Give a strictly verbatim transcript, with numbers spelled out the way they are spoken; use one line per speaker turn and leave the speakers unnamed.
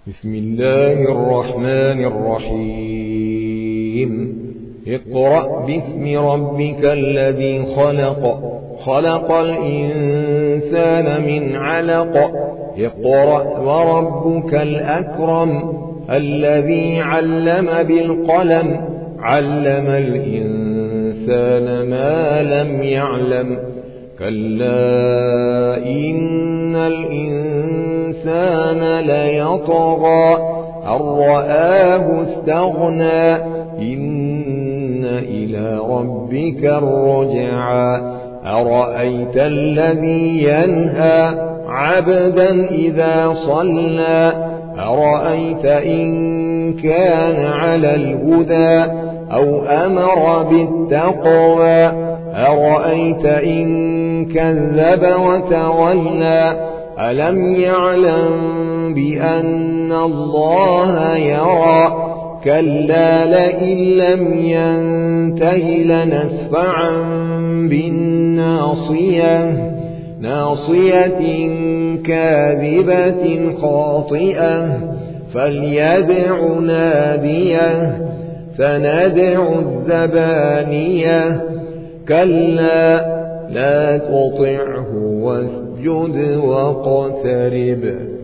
بسم الله الرحمن الرحيم اقرأ باسم ربك الذي خلق خلق الإنسان من علق اقرأ وربك الأكرم الذي علم بالقلم علم الإنسان ما لم يعلم كلا إن الإنسان ليطغى أن رآه استغنى إن إلى ربك الرجعى أرأيت الذي ينهى عبدا إذا صلى أرأيت إن كان على الهدى أو أمر بالتقوى أرأيت إن كذب وتولى ألم يعلم بأن الله يرى كلا لئن لم ينته لنسفعا بالناصية ناصية كاذبة خاطئة فليدع ناديه فندع الزبانية كلا لا تطعه واسجد واقترب